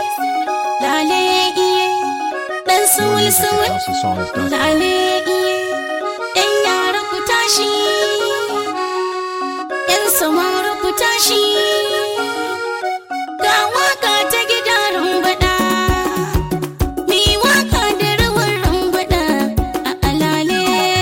lale iye dan sumul sumul lale iye yan yara ku tashi yan samara ku tashi ga waka ta gidan rumbada mi waka da rawar rumbada a alale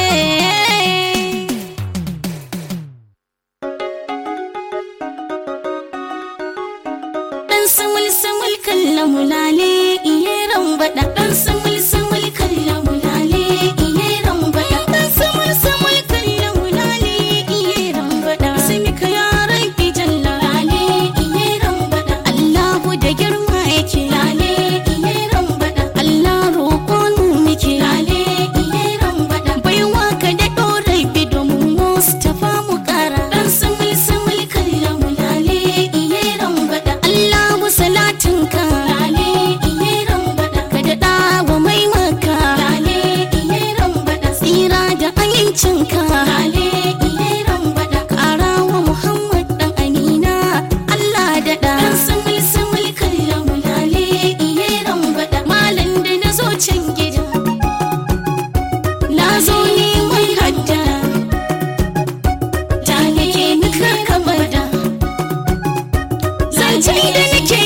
dan sumul sumul kallamu lale iye rumbada dan sumul sumul kallamu lale iye rumbada dan sumul sumul kallamu lale iye rumbada simika yaran ki jalla lale iye rumbada Allahu da girma yake lale iye rumbada Allah roƙon mu muke lale iye rumbada baiwa ka da dorai bidomin Mustafa mu kara dan sumul sumul kallamu lale iye rumbada Allahu salatinka lale iye rumbada ka da wa mai maka lale iye rumbada tsira da amincinka lale iye rumbada kara wa Muhammad dan Amina Allah da dan sumul sumul kallamu lale iye rumbada malan da nazo can gida nazo ne mai hadda ta nake nika kabada zance da nake